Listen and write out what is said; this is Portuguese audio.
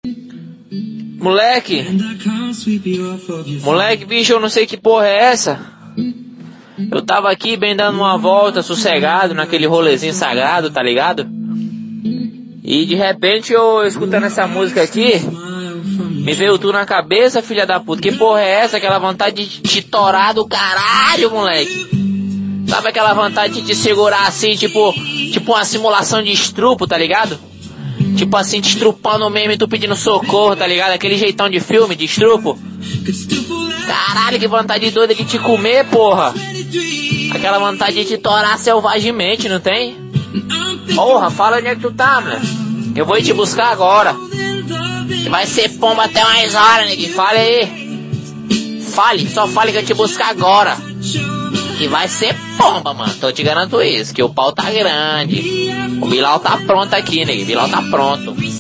Moleque, bicho, eu não sei que porra é essa. Eu tava aqui bem dando uma volta, sossegado, naquele rolezinho sagrado, tá ligado? E de repente eu escutando essa música aqui, me veio tudo na cabeça, filha da puta. Que porra é essa? Aquela vontade de te torar do caralho, moleque. Sabe aquela vontade de te segurar assim, tipo uma simulação de estrupo, tá ligado? Tipo assim, te estrupando mesmo e tu pedindo socorro, tá ligado? Aquele jeitão de filme, de estrupo. Caralho, que vontade doida de te comer, porra. Aquela vontade de te torar selvagemente, não tem? Porra, fala onde é que tu tá, moleque. Eu vou ir te buscar agora. Vai ser pomba até mais horas, neguinho. Fale aí. Só fale que eu te buscar agora. Que vai ser pomba, mano. Tô te garanto isso, que o pau tá grande. O Bilal tá pronto aqui, neguinho. O Bilal tá pronto.